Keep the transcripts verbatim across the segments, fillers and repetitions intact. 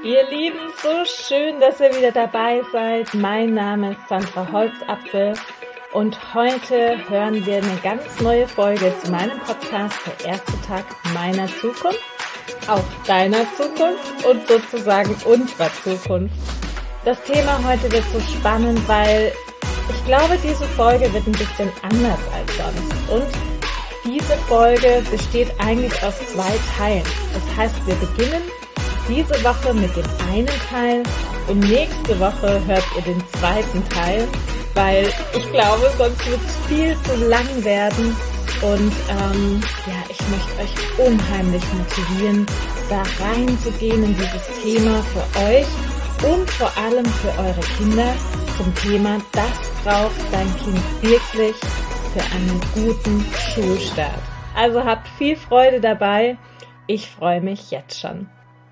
Ihr Lieben, so schön, dass ihr wieder dabei seid. Mein Name ist Sandra Holzapfel und heute hören wir eine ganz neue Folge zu meinem Podcast, der erste Tag meiner Zukunft, auch deiner Zukunft und sozusagen unserer Zukunft. Das Thema heute wird so spannend, weil ich glaube, diese Folge wird ein bisschen anders als sonst. Und diese Folge besteht eigentlich aus zwei Teilen. Das heißt, wir beginnen diese Woche mit dem einen Teil und nächste Woche hört ihr den zweiten Teil, weil ich glaube, sonst wird es viel zu lang werden und ähm, ja, ich möchte euch unheimlich motivieren, da reinzugehen in dieses Thema für euch und vor allem für eure Kinder zum Thema, das braucht dein Kind wirklich für einen guten Schulstart. Also habt viel Freude dabei, ich freue mich jetzt schon.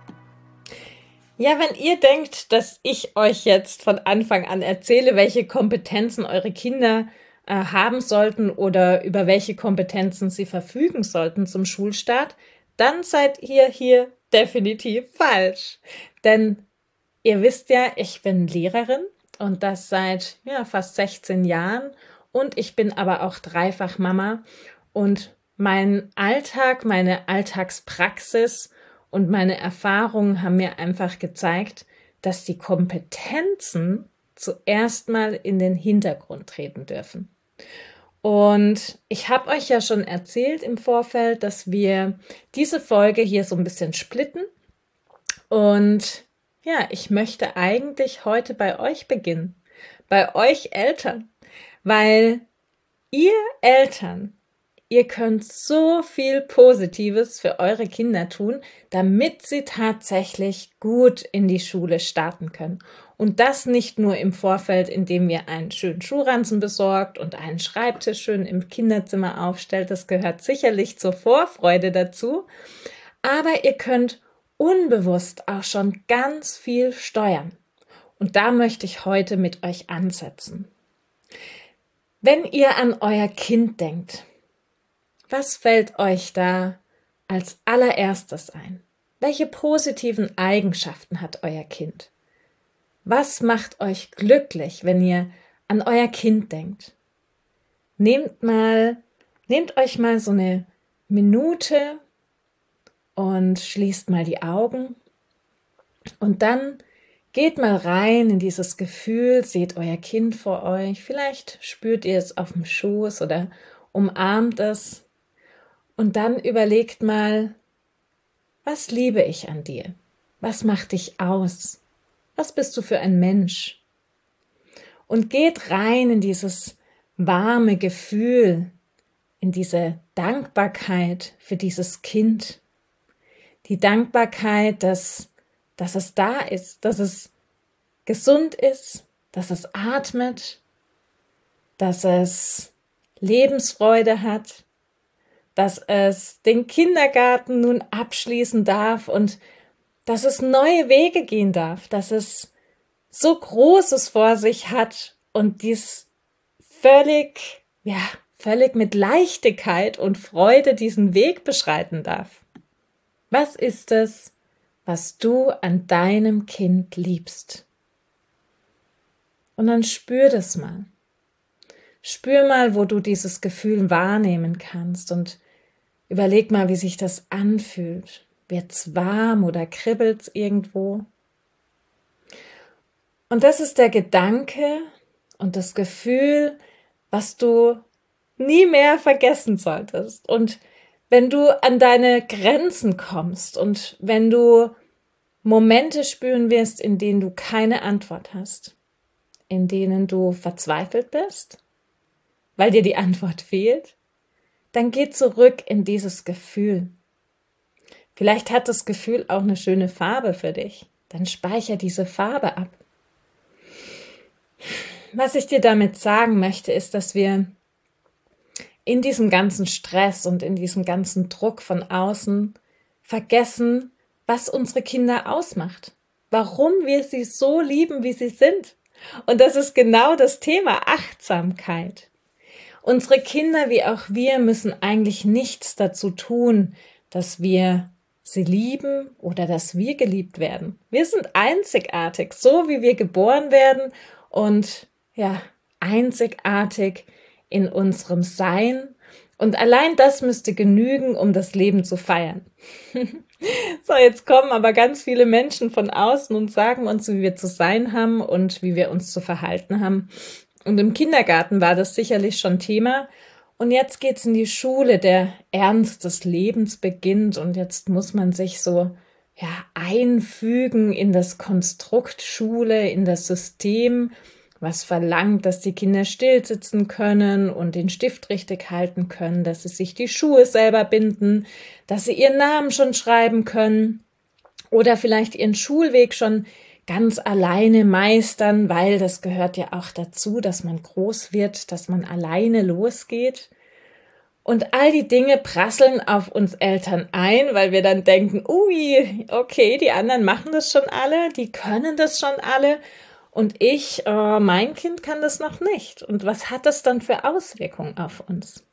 Ja, wenn ihr denkt, dass ich euch jetzt von Anfang an erzähle, welche Kompetenzen eure Kinder äh, haben sollten oder über welche Kompetenzen sie verfügen sollten zum Schulstart, dann seid ihr hier definitiv falsch. Denn ihr wisst ja, ich bin Lehrerin und das seit ja, fast sechzehn Jahren und ich bin aber auch dreifach Mama und mein Alltag, meine Alltagspraxis und meine Erfahrungen haben mir einfach gezeigt, dass die Kompetenzen zuerst mal in den Hintergrund treten dürfen. Und ich habe euch ja schon erzählt im Vorfeld, dass wir diese Folge hier so ein bisschen splitten. Und ja, ich möchte eigentlich heute bei euch beginnen, bei euch Eltern, weil ihr Eltern, ihr könnt so viel Positives für eure Kinder tun, damit sie tatsächlich gut in die Schule starten können. Und das nicht nur im Vorfeld, indem ihr einen schönen Schuhranzen besorgt und einen Schreibtisch schön im Kinderzimmer aufstellt. Das gehört sicherlich zur Vorfreude dazu. Aber ihr könnt unbewusst auch schon ganz viel steuern. Und da möchte ich heute mit euch ansetzen. Wenn ihr an euer Kind denkt, was fällt euch da als allererstes ein? Welche positiven Eigenschaften hat euer Kind? Was macht euch glücklich, wenn ihr an euer Kind denkt? Nehmt mal, nehmt euch mal so eine Minute und schließt mal die Augen und dann geht mal rein in dieses Gefühl, seht euer Kind vor euch, vielleicht spürt ihr es auf dem Schoß oder umarmt es. Und dann überlegt mal, was liebe ich an dir? Was macht dich aus? Was bist du für ein Mensch? Und geht rein in dieses warme Gefühl, in diese Dankbarkeit für dieses Kind. Die Dankbarkeit, dass, dass es da ist, dass es gesund ist, dass es atmet, dass es Lebensfreude hat, dass es den Kindergarten nun abschließen darf und dass es neue Wege gehen darf, dass es so Großes vor sich hat und dies völlig, ja, völlig mit Leichtigkeit und Freude diesen Weg beschreiten darf. Was ist es, was du an deinem Kind liebst? Und dann spür das mal. Spür mal, wo du dieses Gefühl wahrnehmen kannst und überleg mal, wie sich das anfühlt. Wird's warm oder kribbelt's irgendwo? Und das ist der Gedanke und das Gefühl, was du nie mehr vergessen solltest. Und wenn du an deine Grenzen kommst und wenn du Momente spüren wirst, in denen du keine Antwort hast, in denen du verzweifelt bist, weil dir die Antwort fehlt, dann geh zurück in dieses Gefühl. Vielleicht hat das Gefühl auch eine schöne Farbe für dich. Dann speicher diese Farbe ab. Was ich dir damit sagen möchte, ist, dass wir in diesem ganzen Stress und in diesem ganzen Druck von außen vergessen, was unsere Kinder ausmacht. Warum wir sie so lieben, wie sie sind. Und das ist genau das Thema Achtsamkeit. Unsere Kinder wie auch wir müssen eigentlich nichts dazu tun, dass wir sie lieben oder dass wir geliebt werden. Wir sind einzigartig, so wie wir geboren werden und ja, einzigartig in unserem Sein. Und allein das müsste genügen, um das Leben zu feiern. So, jetzt kommen aber ganz viele Menschen von außen und sagen uns, wie wir zu sein haben und wie wir uns zu verhalten haben. Und im Kindergarten war das sicherlich schon Thema. Und jetzt geht's in die Schule, der Ernst des Lebens beginnt und jetzt muss man sich so ja, einfügen in das Konstrukt Schule, in das System, was verlangt, dass die Kinder still sitzen können und den Stift richtig halten können, dass sie sich die Schuhe selber binden, dass sie ihren Namen schon schreiben können oder vielleicht ihren Schulweg schon ganz alleine meistern, weil das gehört ja auch dazu, dass man groß wird, dass man alleine losgeht. Und all die Dinge prasseln auf uns Eltern ein, weil wir dann denken, ui, okay, die anderen machen das schon alle, die können das schon alle und ich, äh, mein Kind kann das noch nicht. Und was hat das dann für Auswirkungen auf uns?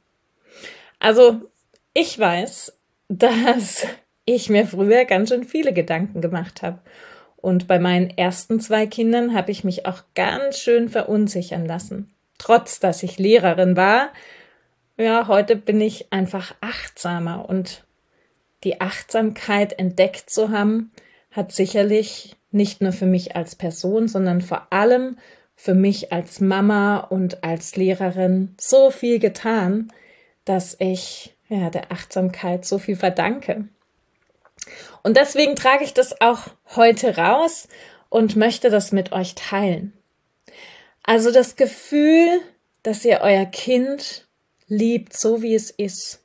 Also ich weiß, dass ich mir früher ganz schön viele Gedanken gemacht habe. Und bei meinen ersten zwei Kindern habe ich mich auch ganz schön verunsichern lassen. Trotz, dass ich Lehrerin war, ja, heute bin ich einfach achtsamer. Und die Achtsamkeit entdeckt zu haben, hat sicherlich nicht nur für mich als Person, sondern vor allem für mich als Mama und als Lehrerin so viel getan, dass ich ja, der Achtsamkeit so viel verdanke. Und deswegen trage ich das auch heute raus und möchte das mit euch teilen. Also das Gefühl, dass ihr euer Kind liebt, so wie es ist,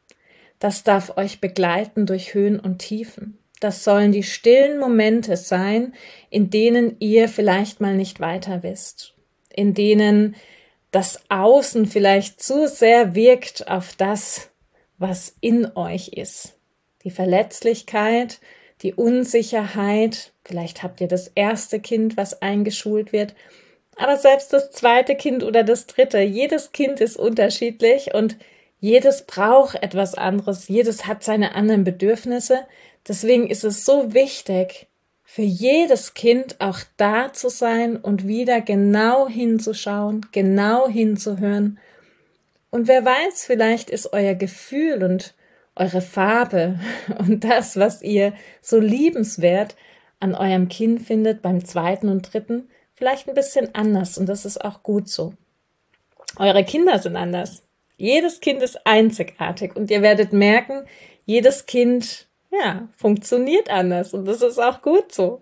das darf euch begleiten durch Höhen und Tiefen. Das sollen die stillen Momente sein, in denen ihr vielleicht mal nicht weiter wisst, in denen das Außen vielleicht zu sehr wirkt auf das, was in euch ist. Die Verletzlichkeit, die Unsicherheit, vielleicht habt ihr das erste Kind, was eingeschult wird, aber selbst das zweite Kind oder das dritte, jedes Kind ist unterschiedlich und jedes braucht etwas anderes, jedes hat seine anderen Bedürfnisse. Deswegen ist es so wichtig, für jedes Kind auch da zu sein und wieder genau hinzuschauen, genau hinzuhören. Und wer weiß, vielleicht ist euer Gefühl und eure Farbe und das, was ihr so liebenswert an eurem Kind findet, beim zweiten und dritten, vielleicht ein bisschen anders und das ist auch gut so. Eure Kinder sind anders. Jedes Kind ist einzigartig und ihr werdet merken, jedes Kind, ja, funktioniert anders und das ist auch gut so.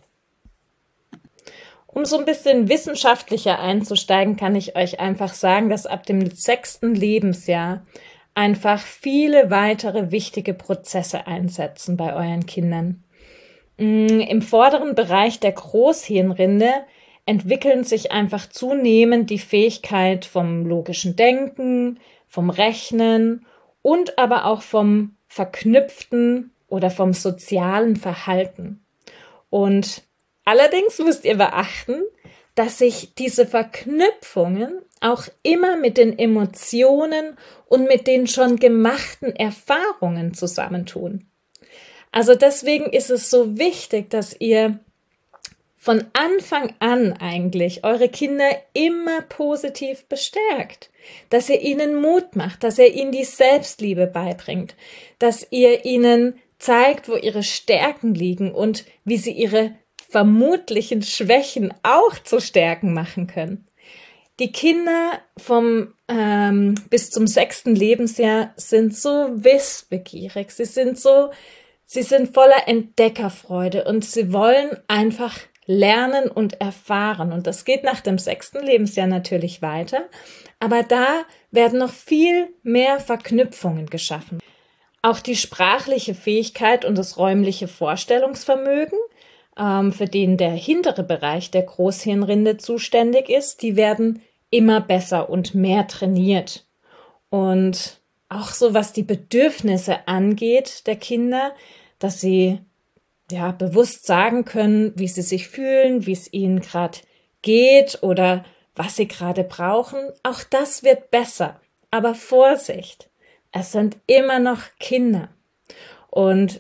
Um so ein bisschen wissenschaftlicher einzusteigen, kann ich euch einfach sagen, dass ab dem sechsten Lebensjahr einfach viele weitere wichtige Prozesse einsetzen bei euren Kindern. Im vorderen Bereich der Großhirnrinde entwickeln sich einfach zunehmend die Fähigkeit vom logischen Denken, vom Rechnen und aber auch vom verknüpften oder vom sozialen Verhalten. Und allerdings müsst ihr beachten, dass sich diese Verknüpfungen auch immer mit den Emotionen und mit den schon gemachten Erfahrungen zusammentun. Also deswegen ist es so wichtig, dass ihr von Anfang an eigentlich eure Kinder immer positiv bestärkt, dass ihr ihnen Mut macht, dass ihr ihnen die Selbstliebe beibringt, dass ihr ihnen zeigt, wo ihre Stärken liegen und wie sie ihre vermutlichen Schwächen auch zu Stärken machen können. Die Kinder vom ähm, bis zum sechsten Lebensjahr sind so wissbegierig, sie sind so, sie sind voller Entdeckerfreude und sie wollen einfach lernen und erfahren. Und das geht nach dem sechsten Lebensjahr natürlich weiter, aber da werden noch viel mehr Verknüpfungen geschaffen. Auch die sprachliche Fähigkeit und das räumliche Vorstellungsvermögen, ähm, für den der hintere Bereich der Großhirnrinde zuständig ist, die werden immer besser und mehr trainiert. Und auch so, was die Bedürfnisse angeht der Kinder, dass sie ja bewusst sagen können, wie sie sich fühlen, wie es ihnen gerade geht oder was sie gerade brauchen. Auch das wird besser. Aber Vorsicht, es sind immer noch Kinder. Und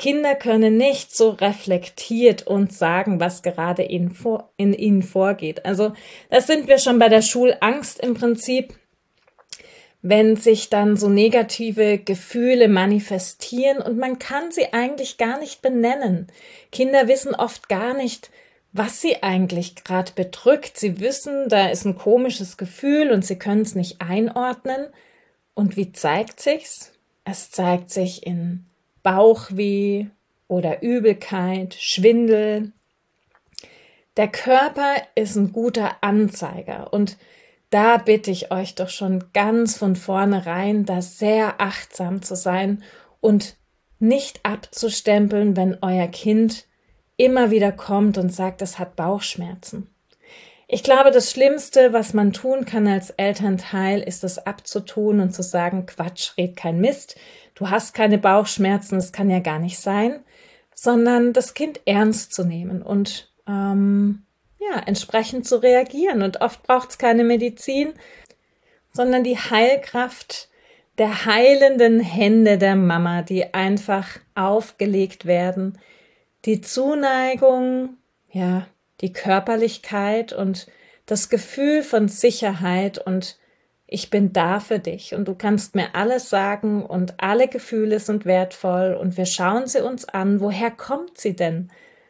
Kinder können nicht so reflektiert uns sagen, was gerade in, vor, in ihnen vorgeht. Also das sind wir schon bei der Schulangst im Prinzip, wenn sich dann so negative Gefühle manifestieren und man kann sie eigentlich gar nicht benennen. Kinder wissen oft gar nicht, was sie eigentlich gerade bedrückt. Sie wissen, da ist ein komisches Gefühl und sie können es nicht einordnen. Und wie zeigt sich's? Es zeigt sich in Bauchweh oder Übelkeit, Schwindel. Der Körper ist ein guter Anzeiger und da bitte ich euch doch schon ganz von vornherein, da sehr achtsam zu sein und nicht abzustempeln, wenn euer Kind immer wieder kommt und sagt, es hat Bauchschmerzen. Ich glaube, das Schlimmste, was man tun kann als Elternteil, ist es abzutun und zu sagen, Quatsch, red kein Mist, du hast keine Bauchschmerzen, das kann ja gar nicht sein, sondern das Kind ernst zu nehmen und ähm, ja, entsprechend zu reagieren. Und oft braucht es keine Medizin, sondern die Heilkraft der heilenden Hände der Mama, die einfach aufgelegt werden, die Zuneigung, ja, die Körperlichkeit und das Gefühl von Sicherheit und ich bin da für dich und du kannst mir alles sagen und alle Gefühle sind wertvoll und wir schauen sie uns an. Woher kommt sie denn?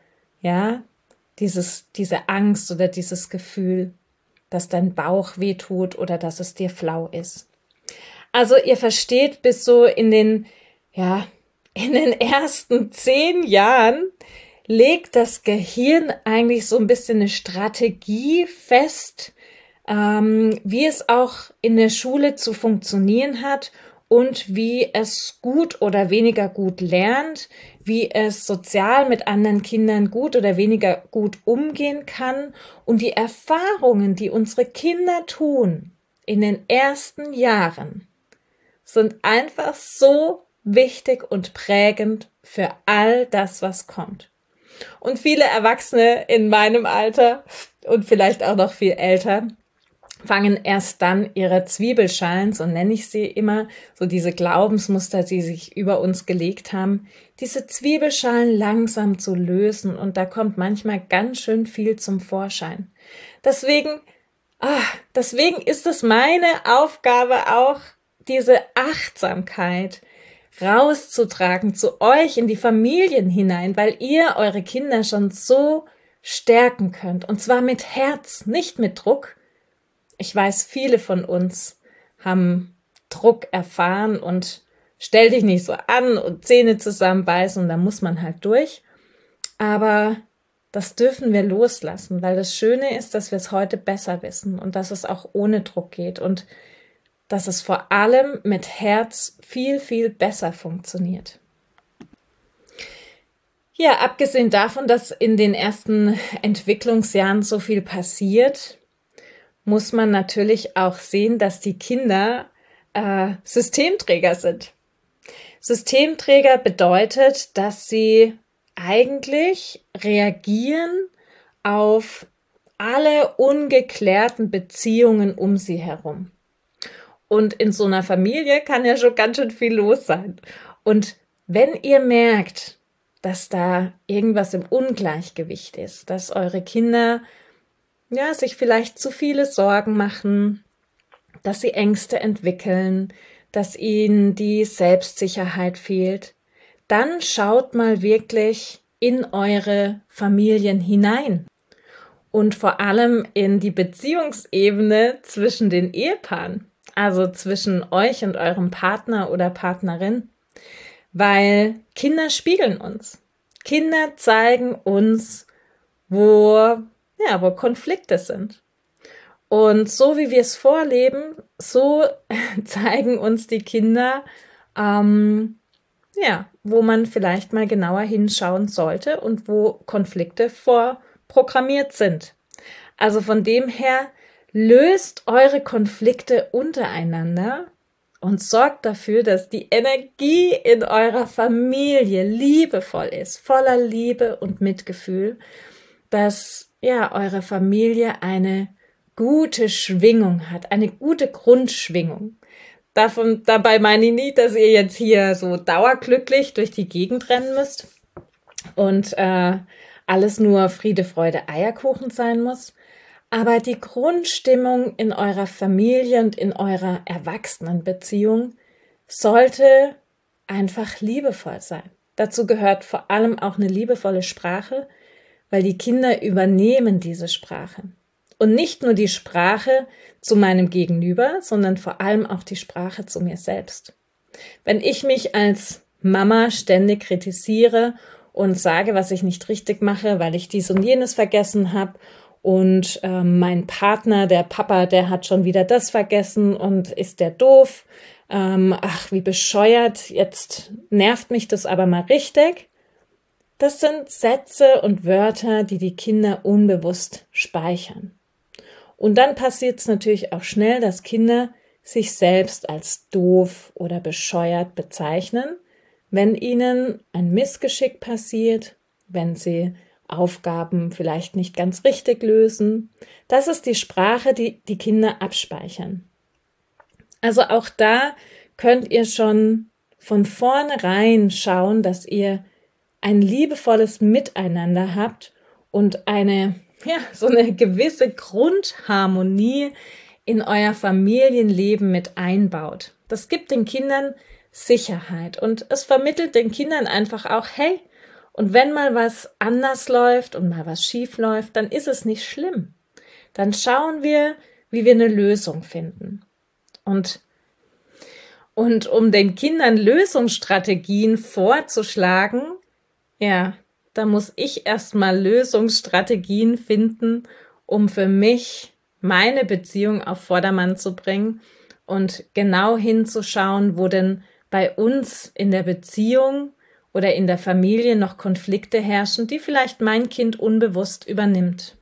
Ja, dieses, diese Angst oder dieses Gefühl, dass dein Bauch wehtut oder dass es dir flau ist. Also ihr versteht, bis so in den, ja, in den ersten zehn Jahren legt das Gehirn eigentlich so ein bisschen eine Strategie fest, ähm, wie es auch in der Schule zu funktionieren hat und wie es gut oder weniger gut lernt, wie es sozial mit anderen Kindern gut oder weniger gut umgehen kann. Und die Erfahrungen, die unsere Kinder tun in den ersten Jahren, sind einfach so wichtig und prägend für all das, was kommt. Und viele Erwachsene in meinem Alter und vielleicht auch noch viel älter fangen erst dann ihre Zwiebelschalen, so nenne ich sie immer, so diese Glaubensmuster, die sich über uns gelegt haben, diese Zwiebelschalen langsam zu lösen und da kommt manchmal ganz schön viel zum Vorschein. Deswegen, ah, deswegen ist es meine Aufgabe auch, diese Achtsamkeit rauszutragen zu euch in die Familien hinein, weil ihr eure Kinder schon so stärken könnt und zwar mit Herz, nicht mit Druck. Ich weiß, viele von uns haben Druck erfahren und stell dich nicht so an und Zähne zusammenbeißen und da muss man halt durch. Aber das dürfen wir loslassen, weil das Schöne ist, dass wir es heute besser wissen und dass es auch ohne Druck geht und dass es vor allem mit Herz viel, viel besser funktioniert. Ja, abgesehen davon, dass in den ersten Entwicklungsjahren so viel passiert, muss man natürlich auch sehen, dass die Kinder äh, Systemträger sind. Systemträger bedeutet, dass sie eigentlich reagieren auf alle ungeklärten Beziehungen um sie herum. Und in so einer Familie kann ja schon ganz schön viel los sein. Und wenn ihr merkt, dass da irgendwas im Ungleichgewicht ist, dass eure Kinder ja, sich vielleicht zu viele Sorgen machen, dass sie Ängste entwickeln, dass ihnen die Selbstsicherheit fehlt, dann schaut mal wirklich in eure Familien hinein und vor allem in die Beziehungsebene zwischen den Ehepaaren, also zwischen euch und eurem Partner oder Partnerin, weil Kinder spiegeln uns. Kinder zeigen uns, wo Ja, wo Konflikte sind. Und so wie wir es vorleben, so zeigen uns die Kinder, ähm, ja, wo man vielleicht mal genauer hinschauen sollte und wo Konflikte vorprogrammiert sind. Also von dem her, löst eure Konflikte untereinander und sorgt dafür, dass die Energie in eurer Familie liebevoll ist, voller Liebe und Mitgefühl, dass ja, eure Familie eine gute Schwingung hat, eine gute Grundschwingung. Davon, dabei meine ich nicht, dass ihr jetzt hier so dauerglücklich durch die Gegend rennen müsst und äh, alles nur Friede, Freude, Eierkuchen sein muss. Aber die Grundstimmung in eurer Familie und in eurer Erwachsenenbeziehung sollte einfach liebevoll sein. Dazu gehört vor allem auch eine liebevolle Sprache, weil die Kinder übernehmen diese Sprache. Und nicht nur die Sprache zu meinem Gegenüber, sondern vor allem auch die Sprache zu mir selbst. Wenn ich mich als Mama ständig kritisiere und sage, was ich nicht richtig mache, weil ich dies und jenes vergessen habe und äh, mein Partner, der Papa, der hat schon wieder das vergessen und ist der doof, ähm, ach wie bescheuert, jetzt nervt mich das aber mal richtig. Das sind Sätze und Wörter, die die Kinder unbewusst speichern. Und dann passiert es natürlich auch schnell, dass Kinder sich selbst als doof oder bescheuert bezeichnen, wenn ihnen ein Missgeschick passiert, wenn sie Aufgaben vielleicht nicht ganz richtig lösen. Das ist die Sprache, die die Kinder abspeichern. Also auch da könnt ihr schon von vornherein schauen, dass ihr ein liebevolles Miteinander habt und eine ja, so eine gewisse Grundharmonie in euer Familienleben mit einbaut. Das gibt den Kindern Sicherheit und es vermittelt den Kindern einfach auch, hey, und wenn mal was anders läuft und mal was schief läuft, dann ist es nicht schlimm. Dann schauen wir, wie wir eine Lösung finden. Und, und um den Kindern Lösungsstrategien vorzuschlagen, ja, da muss ich erstmal Lösungsstrategien finden, um für mich meine Beziehung auf Vordermann zu bringen und genau hinzuschauen, wo denn bei uns in der Beziehung oder in der Familie noch Konflikte herrschen, die vielleicht mein Kind unbewusst übernimmt.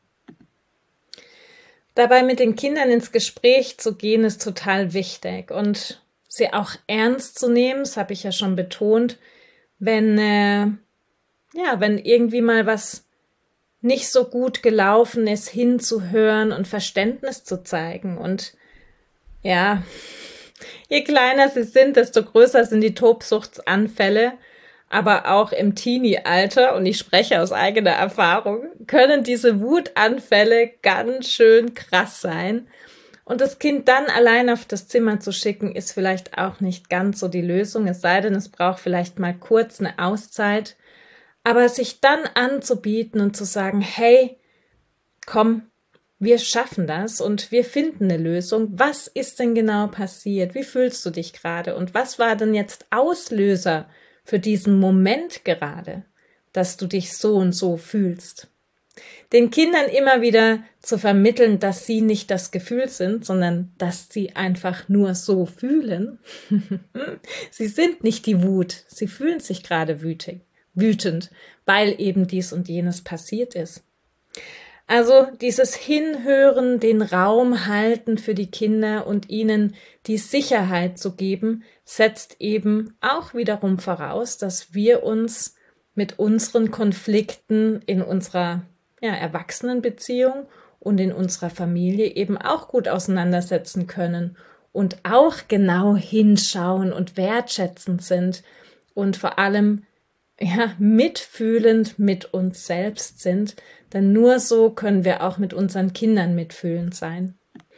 Dabei mit den Kindern ins Gespräch zu gehen, ist total wichtig und sie auch ernst zu nehmen, das habe ich ja schon betont, wenn äh, Ja, wenn irgendwie mal was nicht so gut gelaufen ist, hinzuhören und Verständnis zu zeigen. Und ja, je kleiner sie sind, desto größer sind die Tobsuchtsanfälle. Aber auch im Teenie-Alter, und ich spreche aus eigener Erfahrung, können diese Wutanfälle ganz schön krass sein. Und das Kind dann allein auf das Zimmer zu schicken, ist vielleicht auch nicht ganz so die Lösung. Es sei denn, es braucht vielleicht mal kurz eine Auszeit. Aber sich dann anzubieten und zu sagen, hey, komm, wir schaffen das und wir finden eine Lösung. Was ist denn genau passiert? Wie fühlst du dich gerade? Und was war denn jetzt Auslöser für diesen Moment gerade, dass du dich so und so fühlst? Den Kindern immer wieder zu vermitteln, dass sie nicht das Gefühl sind, sondern dass sie einfach nur so fühlen. Sie sind nicht die Wut, sie fühlen sich gerade wütig. wütend, weil eben dies und jenes passiert ist. Also dieses Hinhören, den Raum halten für die Kinder und ihnen die Sicherheit zu geben, setzt eben auch wiederum voraus, dass wir uns mit unseren Konflikten in unserer ja, Erwachsenenbeziehung und in unserer Familie eben auch gut auseinandersetzen können und auch genau hinschauen und wertschätzend sind und vor allem ja, mitfühlend mit uns selbst sind, denn nur so können wir auch mit unseren Kindern mitfühlend sein.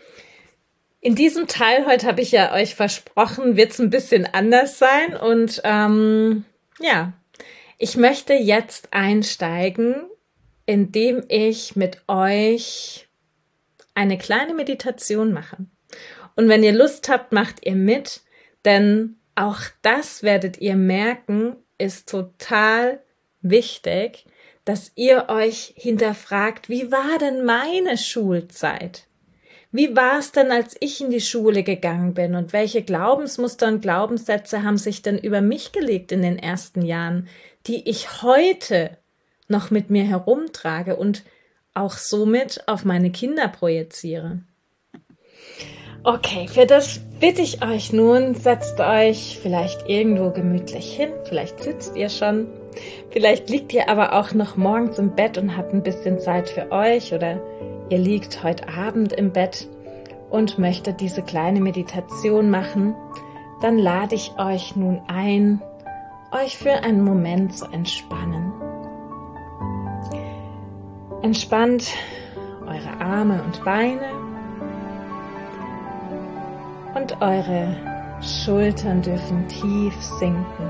In diesem Teil heute habe ich ja euch versprochen, wird es ein bisschen anders sein und ähm, ja, ich möchte jetzt einsteigen, indem ich mit euch eine kleine Meditation mache. Und wenn ihr Lust habt, macht ihr mit, denn auch das werdet ihr merken, ist total wichtig, dass ihr euch hinterfragt, wie war denn meine Schulzeit? Wie war es denn, als ich in die Schule gegangen bin und welche Glaubensmuster und Glaubenssätze haben sich denn über mich gelegt in den ersten Jahren, die ich heute noch mit mir herumtrage und auch somit auf meine Kinder projiziere? Okay, für das bitte ich euch nun, setzt euch vielleicht irgendwo gemütlich hin, vielleicht sitzt ihr schon, vielleicht liegt ihr aber auch noch morgens im Bett und habt ein bisschen Zeit für euch oder ihr liegt heute Abend im Bett und möchte diese kleine Meditation machen, dann lade ich euch nun ein, euch für einen Moment zu entspannen. Entspannt eure Arme und Beine und eure Schultern dürfen tief sinken.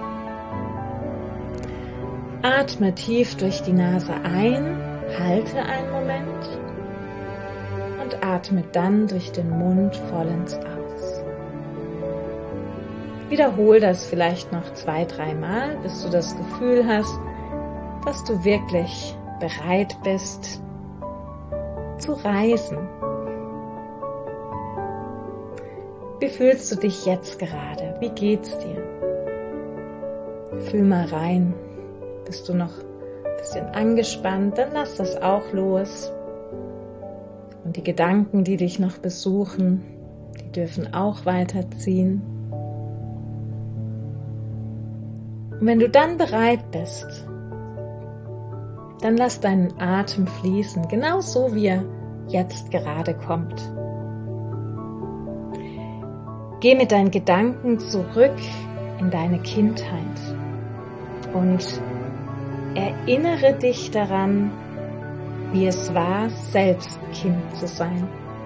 Atme tief durch die Nase ein, halte einen Moment und atme dann durch den Mund vollends aus. Wiederhol das vielleicht noch zwei, dreimal, bis du das Gefühl hast, dass du wirklich bereit bist zu reisen. Wie fühlst du dich jetzt gerade? Wie geht's dir? Fühl mal rein. Bist du noch ein bisschen angespannt? Dann lass das auch los. Und die Gedanken, die dich noch besuchen, die dürfen auch weiterziehen. Und wenn du dann bereit bist, dann lass deinen Atem fließen, genau so wie er jetzt gerade kommt. Geh mit deinen Gedanken zurück in deine Kindheit und erinnere dich daran, wie es war, selbst Kind zu sein.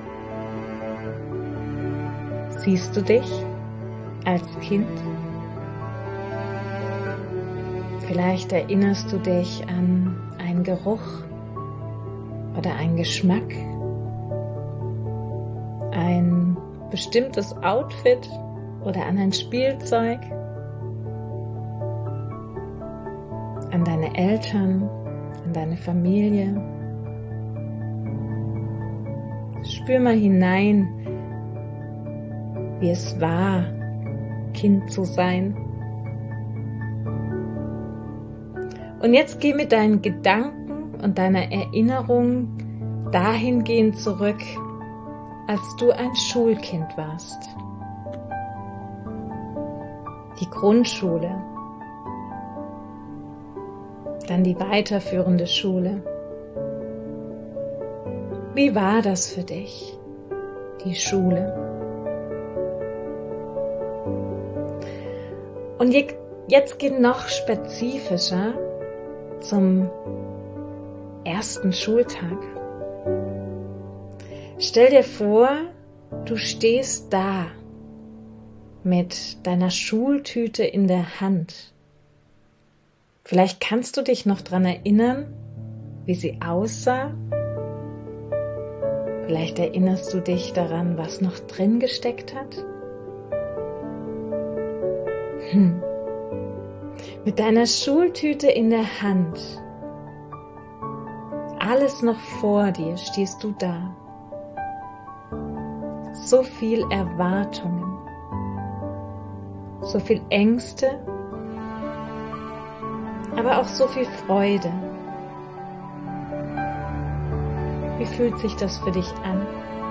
Siehst du dich als Kind? Vielleicht erinnerst du dich an einen Geruch oder einen Geschmack, ein bestimmtes Outfit oder an ein Spielzeug, an deine Eltern, an deine Familie. Spür mal hinein, wie es war, Kind zu sein. Und jetzt geh mit deinen Gedanken und deiner Erinnerung dahingehend zurück, als du ein Schulkind warst. Die Grundschule, dann die weiterführende Schule. Wie war das für dich, die Schule? Und jetzt geh noch spezifischer zum ersten Schultag. Stell dir vor, du stehst da mit deiner Schultüte in der Hand. Vielleicht kannst du dich noch daran erinnern, wie sie aussah. Vielleicht erinnerst du dich daran, was noch drin gesteckt hat. Hm. Mit deiner Schultüte in der Hand, alles noch vor dir, stehst du da. So viel Erwartungen, so viel Ängste, aber auch so viel Freude. Wie fühlt sich das für dich an?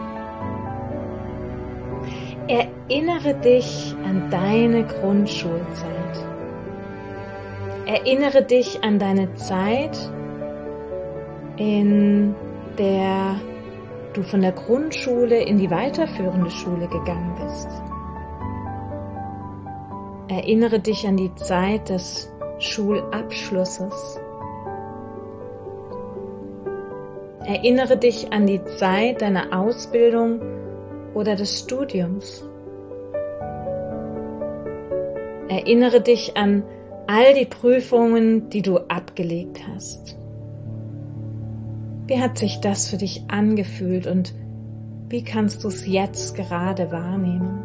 Erinnere dich an deine Grundschulzeit. Erinnere dich an deine Zeit, in der du von der Grundschule in die weiterführende Schule gegangen bist. Erinnere dich an die Zeit des Schulabschlusses. Erinnere dich an die Zeit deiner Ausbildung oder des Studiums. Erinnere dich an all die Prüfungen, die du abgelegt hast. Wie hat sich das für dich angefühlt und wie kannst du es jetzt gerade wahrnehmen?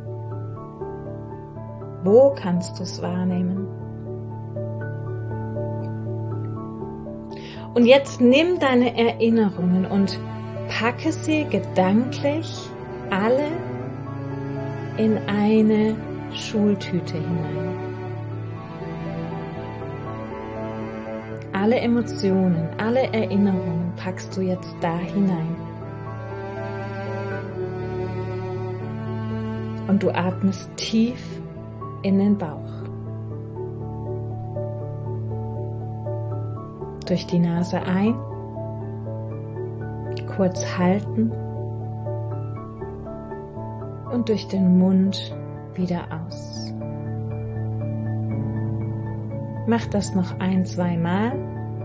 Wo kannst du es wahrnehmen? Und jetzt nimm deine Erinnerungen und packe sie gedanklich alle in eine Schultüte hinein. Alle Emotionen, alle Erinnerungen packst du jetzt da hinein. Und du atmest tief in den Bauch. Durch die Nase ein, kurz halten und durch den Mund wieder aus. Mach das noch ein, zwei Mal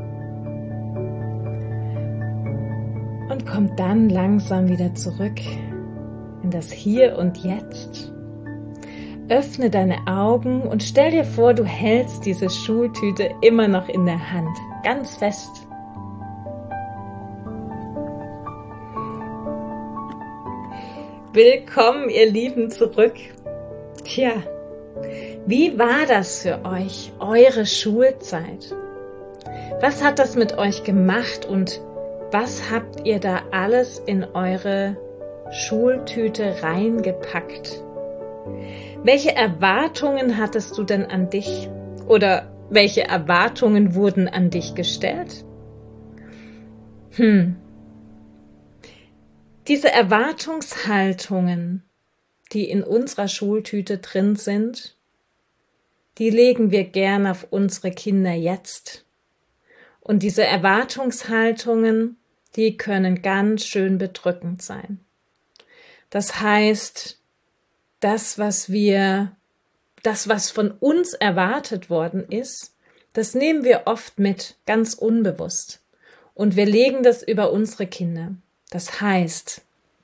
und komm dann langsam wieder zurück in das Hier und Jetzt. Öffne deine Augen und stell dir vor, du hältst diese Schultüte immer noch in der Hand, ganz fest. Willkommen, ihr Lieben, zurück. Tja, wie war das für euch, eure Schulzeit? Was hat das mit euch gemacht und was habt ihr da alles in eure Schultüte reingepackt? Welche Erwartungen hattest du denn an dich? Oder welche Erwartungen wurden an dich gestellt? Hm. Diese Erwartungshaltungen, die in unserer Schultüte drin sind, die legen wir gern auf unsere Kinder jetzt. Und diese Erwartungshaltungen, die können ganz schön bedrückend sein. Das heißt, das, was wir, das, was von uns erwartet worden ist, das nehmen wir oft mit, ganz unbewusst. Und wir legen das über unsere Kinder. Das heißt,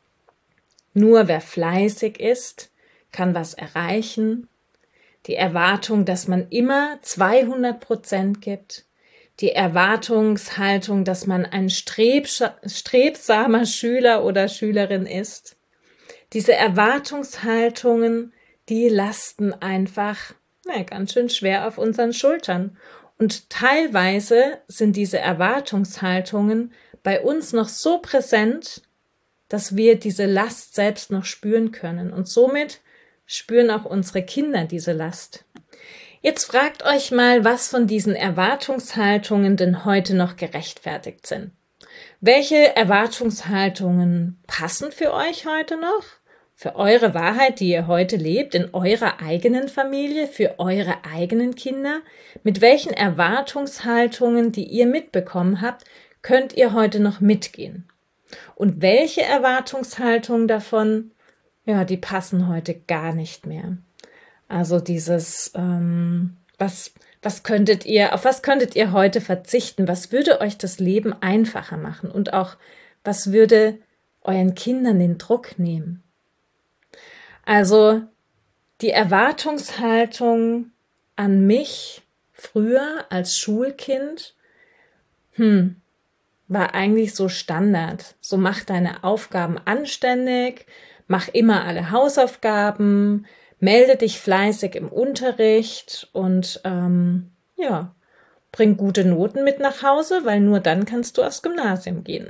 nur wer fleißig ist, kann was erreichen. Die Erwartung, dass man immer zweihundert Prozent gibt. Die Erwartungshaltung, dass man ein strebsamer Schüler oder Schülerin ist. Diese Erwartungshaltungen, die lasten einfach na, ganz schön schwer auf unseren Schultern. Und teilweise sind diese Erwartungshaltungen bei uns noch so präsent, dass wir diese Last selbst noch spüren können. Und somit spüren auch unsere Kinder diese Last. Jetzt fragt euch mal, was von diesen Erwartungshaltungen denn heute noch gerechtfertigt sind. Welche Erwartungshaltungen passen für euch heute noch? Für eure Wahrheit, die ihr heute lebt, in eurer eigenen Familie, für eure eigenen Kinder? Mit welchen Erwartungshaltungen, die ihr mitbekommen habt, könnt ihr heute noch mitgehen? Und welche Erwartungshaltungen davon, ja, die passen heute gar nicht mehr? Also dieses, ähm, was, was könntet ihr, auf was könntet ihr heute verzichten? Was würde euch das Leben einfacher machen? Und auch, was würde euren Kindern den Druck nehmen? Also die Erwartungshaltung an mich früher als Schulkind, hm, war eigentlich so Standard. So mach deine Aufgaben anständig, mach immer alle Hausaufgaben, melde dich fleißig im Unterricht und ähm, ja, bring gute Noten mit nach Hause, weil nur dann kannst du aufs Gymnasium gehen.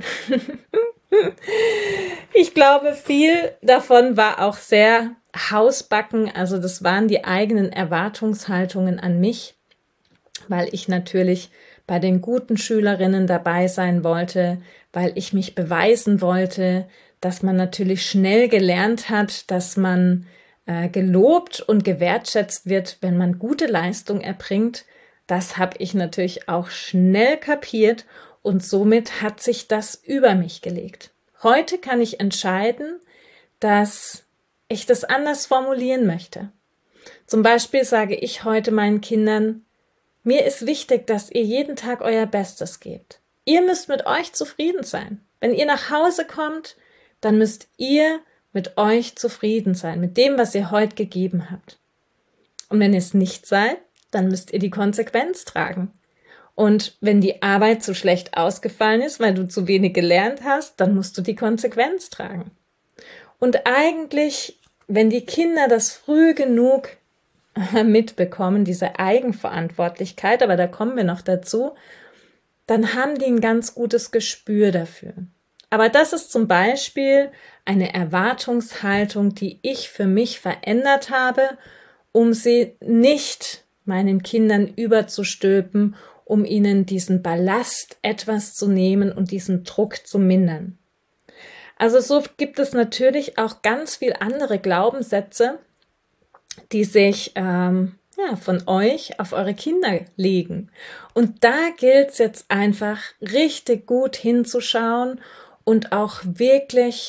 Ich glaube, viel davon war auch sehr hausbacken, also das waren die eigenen Erwartungshaltungen an mich, weil ich natürlich bei den guten Schülerinnen dabei sein wollte, weil ich mich beweisen wollte, dass man natürlich schnell gelernt hat, dass man äh, gelobt und gewertschätzt wird, wenn man gute Leistung erbringt. Das habe ich natürlich auch schnell kapiert und somit hat sich das über mich gelegt. Heute kann ich entscheiden, dass ich das anders formulieren möchte. Zum Beispiel sage ich heute meinen Kindern, mir ist wichtig, dass ihr jeden Tag euer Bestes gebt. Ihr müsst mit euch zufrieden sein. Wenn ihr nach Hause kommt, dann müsst ihr mit euch zufrieden sein, mit dem, was ihr heute gegeben habt. Und wenn ihr es nicht seid, dann müsst ihr die Konsequenz tragen. Und wenn die Arbeit zu schlecht ausgefallen ist, weil du zu wenig gelernt hast, dann musst du die Konsequenz tragen. Und eigentlich, wenn die Kinder das früh genug mitbekommen, diese Eigenverantwortlichkeit, aber da kommen wir noch dazu, dann haben die ein ganz gutes Gespür dafür. Aber das ist zum Beispiel eine Erwartungshaltung, die ich für mich verändert habe, um sie nicht meinen Kindern überzustülpen, um ihnen diesen Ballast etwas zu nehmen und diesen Druck zu mindern. Also so gibt es natürlich auch ganz viel andere Glaubenssätze, die sich ähm, ja, von euch auf eure Kinder legen. Und da gilt es jetzt einfach richtig gut hinzuschauen und auch wirklich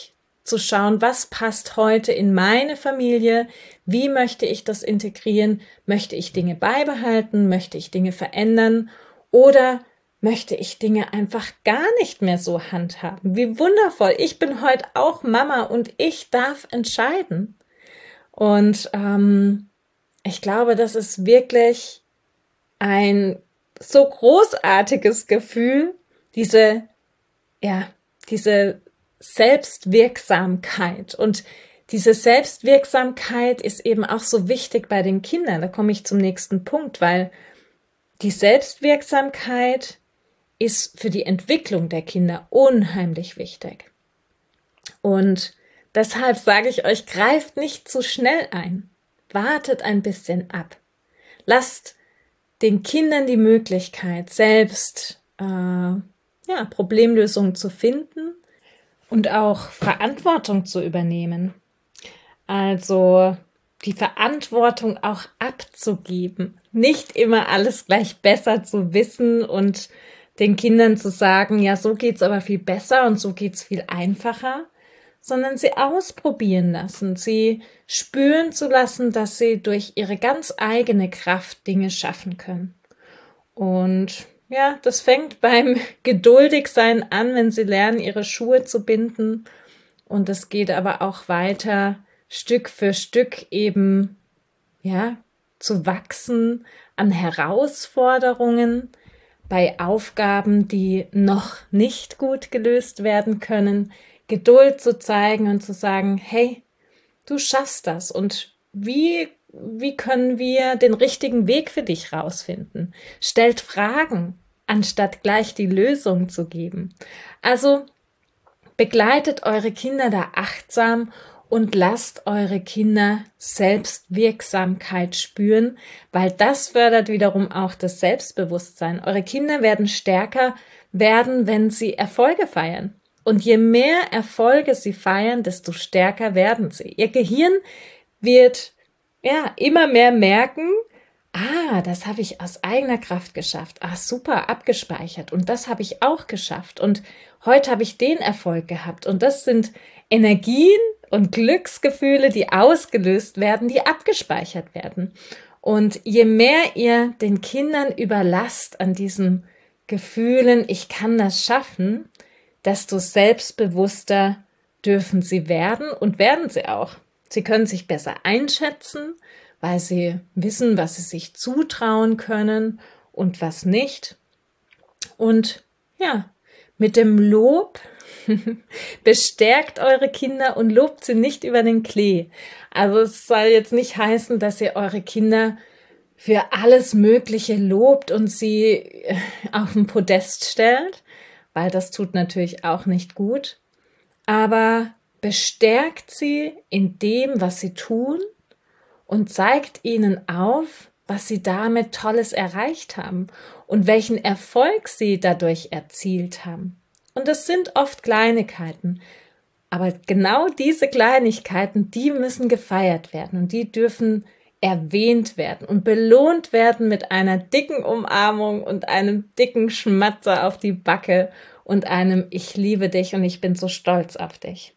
zu schauen, was passt heute in meine Familie, wie möchte ich das integrieren, möchte ich Dinge beibehalten, möchte ich Dinge verändern oder möchte ich Dinge einfach gar nicht mehr so handhaben. Wie wundervoll, ich bin heute auch Mama und ich darf entscheiden. Und ähm, ich glaube, das ist wirklich ein so großartiges Gefühl, diese, ja, diese Selbstwirksamkeit. Und diese Selbstwirksamkeit ist eben auch so wichtig bei den Kindern. Da komme ich zum nächsten Punkt, weil die Selbstwirksamkeit ist für die Entwicklung der Kinder unheimlich wichtig. Und deshalb sage ich euch, greift nicht zu schnell ein. Wartet ein bisschen ab. Lasst den Kindern die Möglichkeit, selbst äh, ja, Problemlösungen zu finden und auch Verantwortung zu übernehmen. Also die Verantwortung auch abzugeben. Nicht immer alles gleich besser zu wissen und den Kindern zu sagen, ja, so geht's aber viel besser und so geht's viel einfacher, sondern sie ausprobieren lassen, sie spüren zu lassen, dass sie durch ihre ganz eigene Kraft Dinge schaffen können. Und ja, das fängt beim Geduldigsein an, wenn sie lernen, ihre Schuhe zu binden. Und es geht aber auch weiter, Stück für Stück eben, ja, zu wachsen an Herausforderungen, bei Aufgaben, die noch nicht gut gelöst werden können, Geduld zu zeigen und zu sagen, hey, du schaffst das und wie, wie können wir den richtigen Weg für dich rausfinden? Stellt Fragen, anstatt gleich die Lösung zu geben. Also begleitet eure Kinder da achtsam und lasst eure Kinder Selbstwirksamkeit spüren, weil das fördert wiederum auch das Selbstbewusstsein. Eure Kinder werden stärker werden, wenn sie Erfolge feiern. Und je mehr Erfolge sie feiern, desto stärker werden sie. Ihr Gehirn wird ja immer mehr merken, ah, das habe ich aus eigener Kraft geschafft. Ah, super, abgespeichert. Und das habe ich auch geschafft. Und heute habe ich den Erfolg gehabt. Und das sind Energien und Glücksgefühle, die ausgelöst werden, die abgespeichert werden. Und je mehr ihr den Kindern überlasst an diesen Gefühlen, ich kann das schaffen, desto selbstbewusster dürfen sie werden und werden sie auch. Sie können sich besser einschätzen, weil sie wissen, was sie sich zutrauen können und was nicht. Und ja, mit dem Lob bestärkt eure Kinder und lobt sie nicht über den Klee. Also es soll jetzt nicht heißen, dass ihr eure Kinder für alles Mögliche lobt und sie auf den Podest stellt, weil das tut natürlich auch nicht gut. Aber bestärkt sie in dem, was sie tun und zeigt ihnen auf, was sie damit Tolles erreicht haben und welchen Erfolg sie dadurch erzielt haben. Und es sind oft Kleinigkeiten, aber genau diese Kleinigkeiten, die müssen gefeiert werden und die dürfen erwähnt werden und belohnt werden mit einer dicken Umarmung und einem dicken Schmatzer auf die Backe und einem Ich liebe dich und ich bin so stolz auf dich.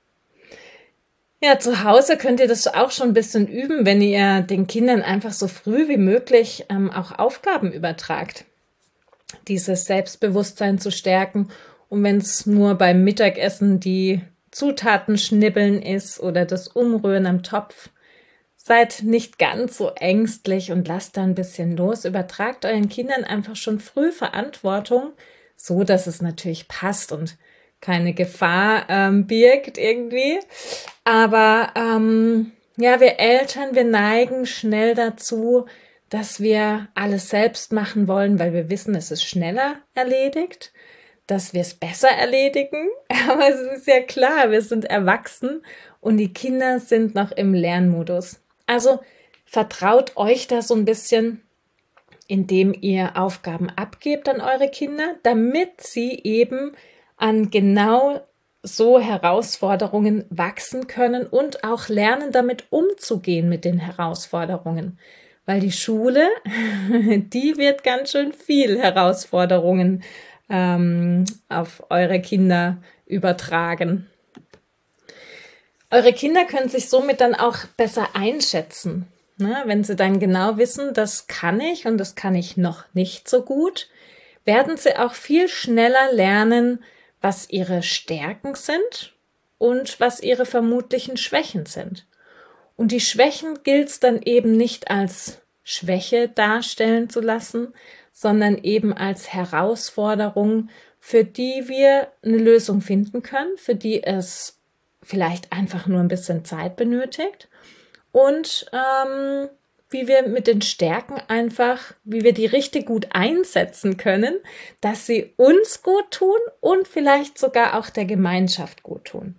Ja, zu Hause könnt ihr das auch schon ein bisschen üben, wenn ihr den Kindern einfach so früh wie möglich ähm, auch Aufgaben übertragt, dieses Selbstbewusstsein zu stärken. Und wenn es nur beim Mittagessen die Zutaten schnibbeln ist oder das Umrühren am Topf, seid nicht ganz so ängstlich und lasst da ein bisschen los. Übertragt euren Kindern einfach schon früh Verantwortung, so dass es natürlich passt und keine Gefahr ähm, birgt irgendwie. Aber ähm, ja, wir Eltern, wir neigen schnell dazu, dass wir alles selbst machen wollen, weil wir wissen, es ist schneller erledigt, dass wir es besser erledigen. Aber es ist ja klar, wir sind erwachsen und die Kinder sind noch im Lernmodus. Also vertraut euch da so ein bisschen, indem ihr Aufgaben abgebt an eure Kinder, damit sie eben an genau so Herausforderungen wachsen können und auch lernen, damit umzugehen mit den Herausforderungen. Weil die Schule, die wird ganz schön viel Herausforderungen ähm, auf eure Kinder übertragen. Eure Kinder können sich somit dann auch besser einschätzen, ne? Wenn sie dann genau wissen, das kann ich und das kann ich noch nicht so gut, werden sie auch viel schneller lernen, was ihre Stärken sind und was ihre vermutlichen Schwächen sind. Und die Schwächen gilt es dann eben nicht als Schwäche darstellen zu lassen, sondern eben als Herausforderung, für die wir eine Lösung finden können, für die es vielleicht einfach nur ein bisschen Zeit benötigt und ähm, wie wir mit den Stärken einfach, wie wir die richtig gut einsetzen können, dass sie uns gut tun und vielleicht sogar auch der Gemeinschaft gut tun.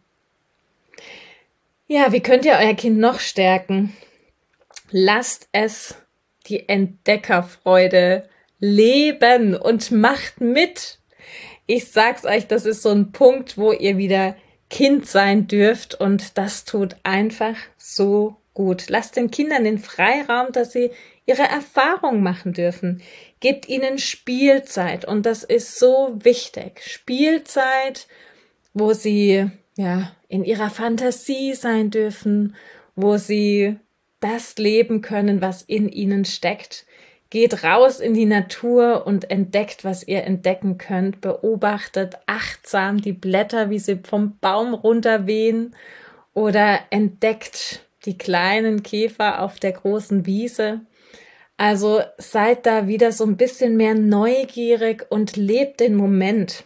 Ja, wie könnt ihr euer Kind noch stärken? Lasst es die Entdeckerfreude leben und macht mit. Ich sag's euch, das ist so ein Punkt, wo ihr wieder Kind sein dürft und das tut einfach so gut. Lasst den Kindern den Freiraum, dass sie ihre Erfahrung machen dürfen. Gebt ihnen Spielzeit und das ist so wichtig. Spielzeit, wo sie ja in ihrer Fantasie sein dürfen, wo sie das leben können, was in ihnen steckt. Geht raus in die Natur und entdeckt, was ihr entdecken könnt. Beobachtet achtsam die Blätter, wie sie vom Baum runterwehen oder entdeckt die kleinen Käfer auf der großen Wiese. Also seid da wieder so ein bisschen mehr neugierig und lebt den Moment.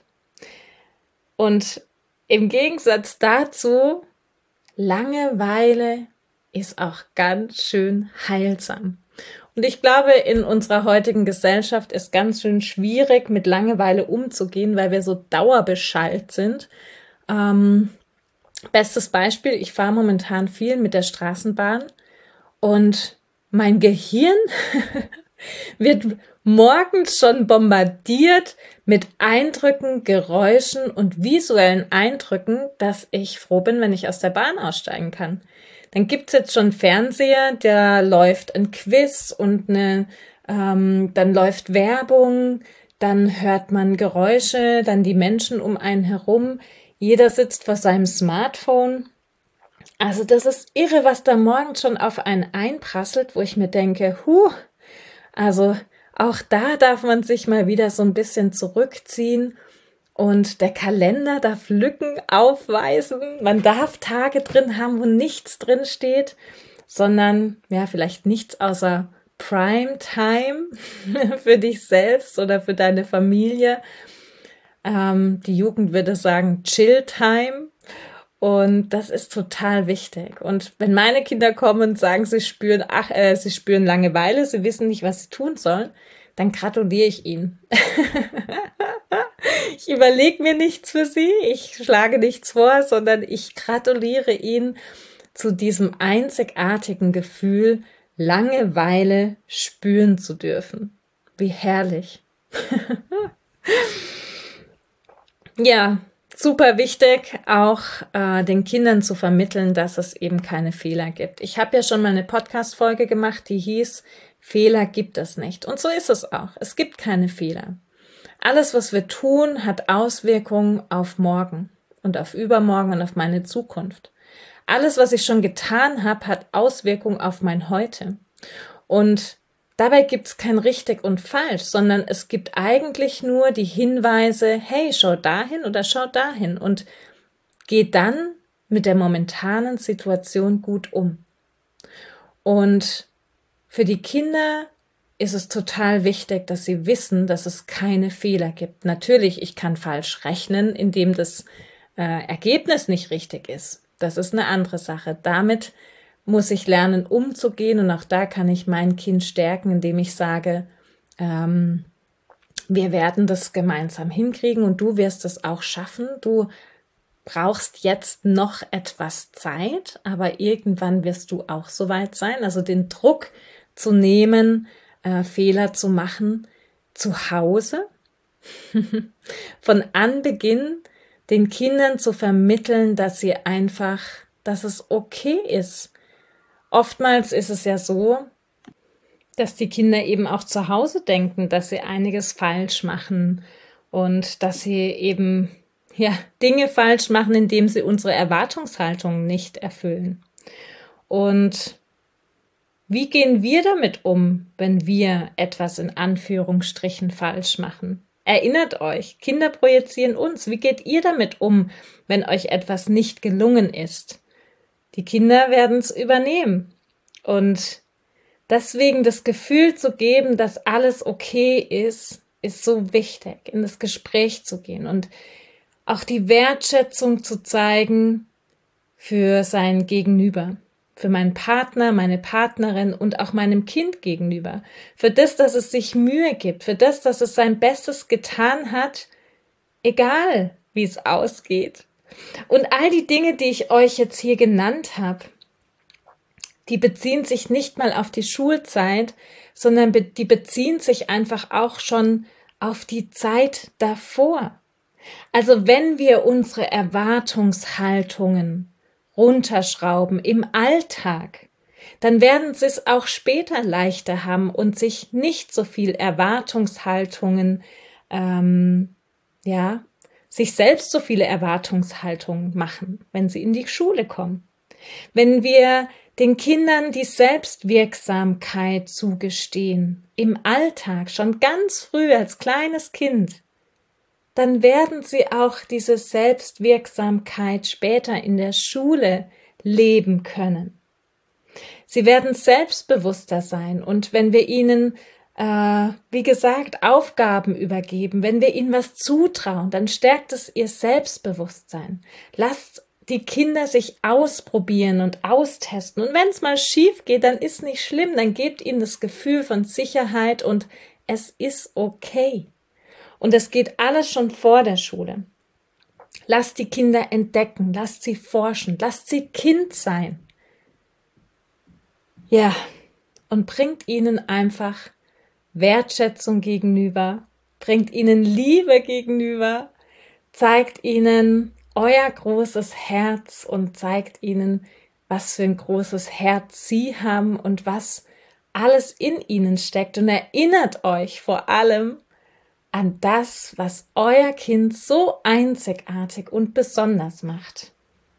Und im Gegensatz dazu, Langeweile ist auch ganz schön heilsam. Und ich glaube, in unserer heutigen Gesellschaft ist ganz schön schwierig, mit Langeweile umzugehen, weil wir so dauerbeschallt sind. Ähm, bestes Beispiel, ich fahre momentan viel mit der Straßenbahn und mein Gehirn wird morgens schon bombardiert mit Eindrücken, Geräuschen und visuellen Eindrücken, dass ich froh bin, wenn ich aus der Bahn aussteigen kann. Dann gibt's jetzt schon Fernseher, da läuft ein Quiz und eine, ähm, dann läuft Werbung, dann hört man Geräusche, dann die Menschen um einen herum. Jeder sitzt vor seinem Smartphone. Also das ist irre, was da morgens schon auf einen einprasselt, wo ich mir denke, huh, also auch da darf man sich mal wieder so ein bisschen zurückziehen. Und der Kalender darf Lücken aufweisen. Man darf Tage drin haben, wo nichts drin steht, sondern ja, vielleicht nichts außer Primetime für dich selbst oder für deine Familie. Ähm, die Jugend würde sagen Chill-Time. Und das ist total wichtig. Und wenn meine Kinder kommen und sagen, sie spüren, ach, äh, sie spüren Langeweile, sie wissen nicht, was sie tun sollen, dann gratuliere ich ihnen. Ich überlege mir nichts für sie, ich schlage nichts vor, sondern ich gratuliere ihnen zu diesem einzigartigen Gefühl, Langeweile spüren zu dürfen. Wie herrlich. Ja, super wichtig, auch äh, den Kindern zu vermitteln, dass es eben keine Fehler gibt. Ich habe ja schon mal eine Podcast-Folge gemacht, die hieß, Fehler gibt es nicht. Und so ist es auch. Es gibt keine Fehler. Alles, was wir tun, hat Auswirkungen auf morgen und auf übermorgen und auf meine Zukunft. Alles, was ich schon getan habe, hat Auswirkungen auf mein Heute. Und dabei gibt es kein richtig und falsch, sondern es gibt eigentlich nur die Hinweise, hey, schau dahin oder schau dahin und geh dann mit der momentanen Situation gut um. Und für die Kinder ist es total wichtig, dass sie wissen, dass es keine Fehler gibt. Natürlich, ich kann falsch rechnen, indem das äh, Ergebnis nicht richtig ist. Das ist eine andere Sache. Damit muss ich lernen, umzugehen und auch da kann ich mein Kind stärken, indem ich sage, ähm, wir werden das gemeinsam hinkriegen und du wirst es auch schaffen. Du brauchst jetzt noch etwas Zeit, aber irgendwann wirst du auch soweit sein. Also den Druck zu nehmen, äh, Fehler zu machen, zu Hause, von Anbeginn den Kindern zu vermitteln, dass sie einfach, dass es okay ist. Oftmals ist es ja so, dass die Kinder eben auch zu Hause denken, dass sie einiges falsch machen und dass sie eben ja, Dinge falsch machen, indem sie unsere Erwartungshaltung nicht erfüllen. Und wie gehen wir damit um, wenn wir etwas in Anführungsstrichen falsch machen? Erinnert euch, Kinder projizieren uns. Wie geht ihr damit um, wenn euch etwas nicht gelungen ist? Die Kinder werden es übernehmen. Und deswegen das Gefühl zu geben, dass alles okay ist, ist so wichtig, in das Gespräch zu gehen und auch die Wertschätzung zu zeigen für sein Gegenüber, für meinen Partner, meine Partnerin und auch meinem Kind gegenüber, für das, dass es sich Mühe gibt, für das, dass es sein Bestes getan hat, egal wie es ausgeht. Und all die Dinge, die ich euch jetzt hier genannt habe, die beziehen sich nicht mal auf die Schulzeit, sondern be- die beziehen sich einfach auch schon auf die Zeit davor. Also wenn wir unsere Erwartungshaltungen runterschrauben im Alltag, dann werden sie es auch später leichter haben und sich nicht so viel Erwartungshaltungen, ähm, ja, sich selbst so viele Erwartungshaltungen machen, wenn sie in die Schule kommen. Wenn wir den Kindern die Selbstwirksamkeit zugestehen, im Alltag, schon ganz früh als kleines Kind, dann werden sie auch diese Selbstwirksamkeit später in der Schule leben können. Sie werden selbstbewusster sein und wenn wir ihnen, äh, wie gesagt, Aufgaben übergeben, wenn wir ihnen was zutrauen, dann stärkt es ihr Selbstbewusstsein. Lasst die Kinder sich ausprobieren und austesten und wenn es mal schief geht, dann ist nicht schlimm, dann gebt ihnen das Gefühl von Sicherheit und es ist okay. Und es geht alles schon vor der Schule. Lasst die Kinder entdecken, lasst sie forschen, lasst sie Kind sein. Ja, und bringt ihnen einfach Wertschätzung gegenüber, bringt ihnen Liebe gegenüber, zeigt ihnen euer großes Herz und zeigt ihnen, was für ein großes Herz sie haben und was alles in ihnen steckt. Und erinnert euch vor allem an das, was euer Kind so einzigartig und besonders macht.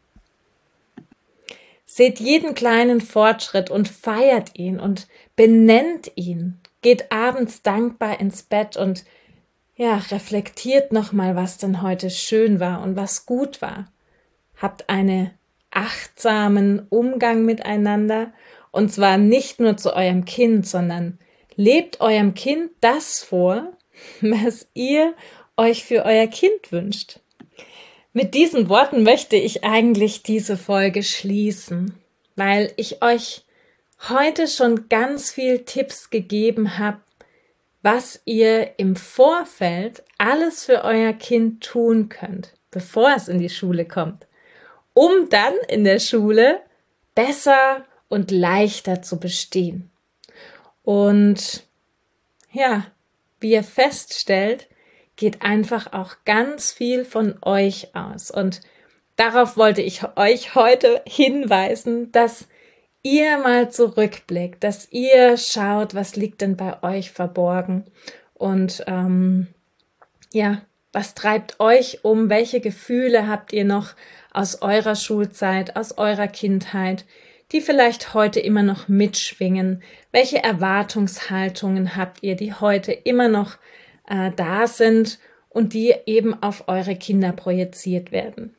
Seht jeden kleinen Fortschritt und feiert ihn und benennt ihn. Geht abends dankbar ins Bett und ja, reflektiert nochmal, was denn heute schön war und was gut war. Habt einen achtsamen Umgang miteinander und zwar nicht nur zu eurem Kind, sondern lebt eurem Kind das vor, was ihr euch für euer Kind wünscht. Mit diesen Worten möchte ich eigentlich diese Folge schließen, weil ich euch heute schon ganz viel Tipps gegeben habe, was ihr im Vorfeld alles für euer Kind tun könnt, bevor es in die Schule kommt, um dann in der Schule besser und leichter zu bestehen. Und ja, wie ihr feststellt, geht einfach auch ganz viel von euch aus. Und darauf wollte ich euch heute hinweisen, dass ihr mal zurückblickt, dass ihr schaut, was liegt denn bei euch verborgen und ähm, ja, was treibt euch um, welche Gefühle habt ihr noch aus eurer Schulzeit, aus eurer Kindheit, die vielleicht heute immer noch mitschwingen, welche Erwartungshaltungen habt ihr, die heute immer noch äh, da sind und die eben auf eure Kinder projiziert werden.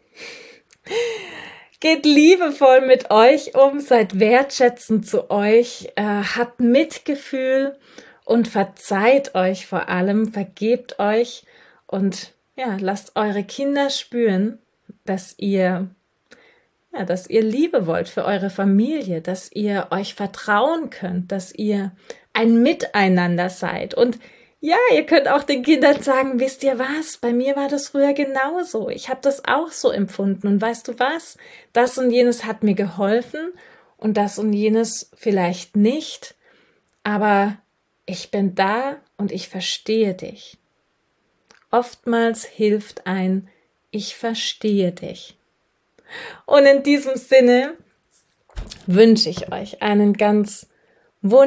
Geht liebevoll mit euch um, seid wertschätzend zu euch, äh, habt Mitgefühl und verzeiht euch vor allem, vergebt euch und ja, lasst eure Kinder spüren, dass ihr, ja, dass ihr Liebe wollt für eure Familie, dass ihr euch vertrauen könnt, dass ihr ein Miteinander seid. Und ja, ihr könnt auch den Kindern sagen, wisst ihr was, bei mir war das früher genauso. Ich habe das auch so empfunden. Und weißt du was, das und jenes hat mir geholfen und das und jenes vielleicht nicht. Aber ich bin da und ich verstehe dich. Oftmals hilft ein Ich verstehe dich. Und in diesem Sinne wünsche ich euch einen ganz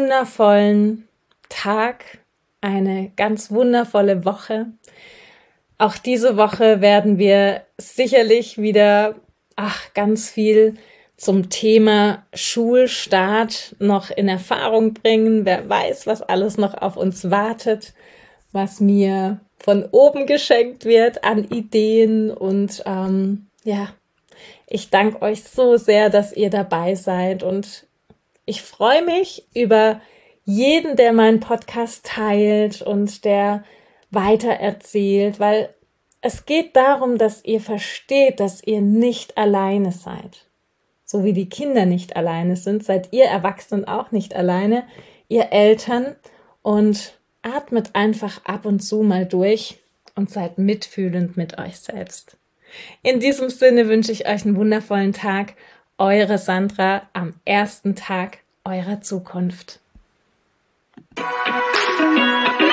wundervollen Tag, eine ganz wundervolle Woche. Auch diese Woche werden wir sicherlich wieder ach, ganz viel zum Thema Schulstart noch in Erfahrung bringen. Wer weiß, was alles noch auf uns wartet, was mir von oben geschenkt wird an Ideen. Und ähm, ja, ich danke euch so sehr, dass ihr dabei seid. Und ich freue mich über jeden, der meinen Podcast teilt und der weitererzählt, weil es geht darum, dass ihr versteht, dass ihr nicht alleine seid. So wie die Kinder nicht alleine sind, seid ihr Erwachsenen auch nicht alleine, ihr Eltern, und atmet einfach ab und zu mal durch und seid mitfühlend mit euch selbst. In diesem Sinne wünsche ich euch einen wundervollen Tag. Eure Sandra am ersten Tag eurer Zukunft. Thank you.